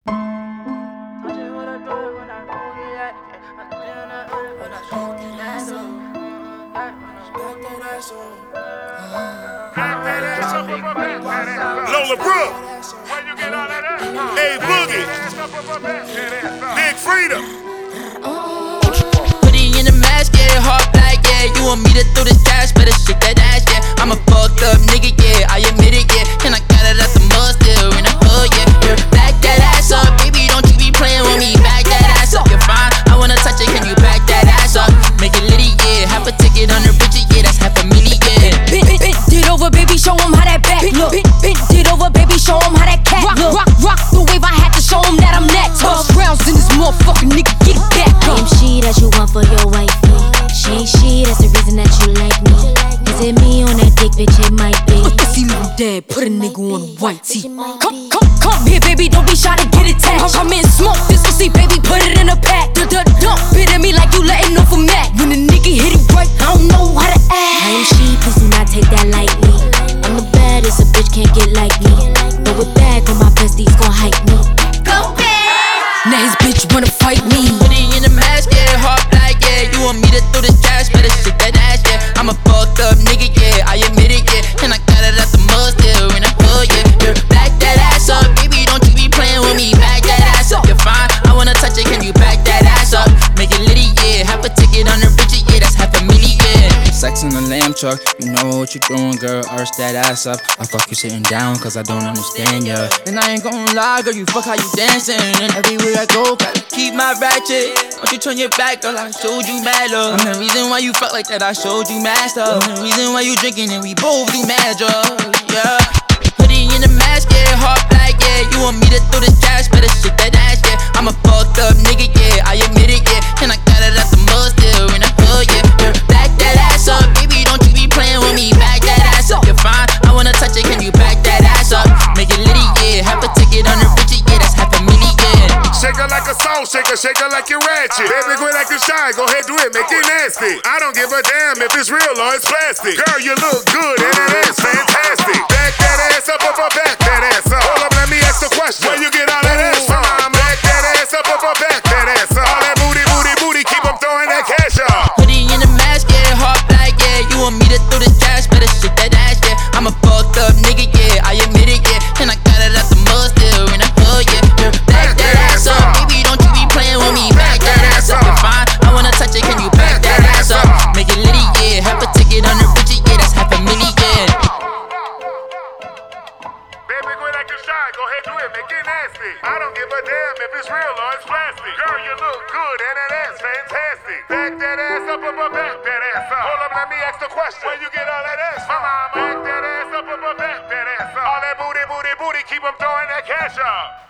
Lola Brooke, A Boogie, Big Freedom. Put it in the mask, yeah, hard black, yeah. You want me to throw this cash, better shake that ass, yeah. I'm a fucked up nigga, yeah, I admit it, yeah. And I got it at the mud, still in the hood, yeah. Back that ass up, baby, don't you be playing with me. Back that ass up, you're fine. I wanna touch it, can you back that ass up? Make it litty, yeah. Half a ticket on the bridge, yeah, that's half a million, yeah. Bend it over, baby, show 'em how that back look. Bend it over, baby, show 'em how that cat look. Rock the wave, I had to show 'em that I'm that tough. Rounds in this motherfucking nigga, get it back up. I am she that you want for your wifey. She ain't she, that's the reason that you like me. Is it me on that dick, bitch, it might be. If he leave him dead, put a nigga on a white tee. Come here, baby, don't be shy to get attached. Come in, smoke this pussy, baby, put it in a pack. Don't bit at me like you letting off a mat. When the nigga hit it right, I don't know how to act. I am she, please do not take that lightly. I'm the baddest, a bitch can't get like me. Throw it back when my besties gon' hype me. Go back! Now his bitch wanna fight me. Put it in the mask, yeah, hard black, yeah. You want me to throw this cash, better shake that ass, yeah. I'm a fucked up nigga, yeah, I admit it, yeah. And I got it at the mud, still in the hood, yeah. Back that ass up, baby, don't you be playing with me. Back that ass up, you're fine. I wanna touch it, can you back that ass up? Make it litty, yeah. Half a ticket on the bridge, yeah, that's half a million, yeah. Sex in the lamb truck, you know what you doing, girl, arch that ass up. I fuck you sitting down, cause I don't understand ya. And I ain't gon' lie, girl, you fuck how you dancing. And everywhere I go, gotta keep my ratchet. Don't you turn your back, girl, I showed you mad love. I'm the reason why you fuck like that, I showed you mad stuff. I'm the reason why you drinking and we both do mad drugs, yeah. Put it in the mask, yeah, hard black, yeah. You want me to throw this cash, better shake that ass, yeah. I'm a fucked up nigga, yeah, I admit it, yeah. And I got it at the mud, still in the hood, yeah. Back that ass up, baby, don't you be playing with me. Back that ass up, you're fine. I wanna touch it, can you back that ass up? Make it litty, yeah. Half a ticket on the bridge, yeah, that's half a million, yeah. Shake her like a salt shaker, shake her like you're ratchet. Baby, quit like you shy, go ahead, do it, make it nasty. I don't give a damn if it's real or it's plastic. Girl, you look good and that ass fantastic. Back that ass up, back that ass up. Hold up, let me ask the question. Where you get all that ass from? Back that ass up, back that ass up. All that booty, keep 'em throwing that cash up. Put it in the mask, yeah, hard black, yeah. You want me to throw this cash, better shake that ass, yeah. I'm a fucked up nigga, yeah, I admit it, yeah. And I got it at the mud, still in the hood, yeah. Back that ass up, baby, don't you be playing with me. Back that ass up, you're fine. I wanna touch it, can you back that ass up? Make it litty, yeah. Half a ticket on the bridge, yeah, that's half a million, yeah. Baby, quit like you shy, go ahead, do it, make it nasty. I don't give a damn if it's real or it's plastic. Girl, you look good and that ass fantastic. Back that ass up, back that ass up. Hold up, let me ask the question. Where you get all that ass from? Back that ass up, back that ass up. All that booty, keep 'em throwing that cash up.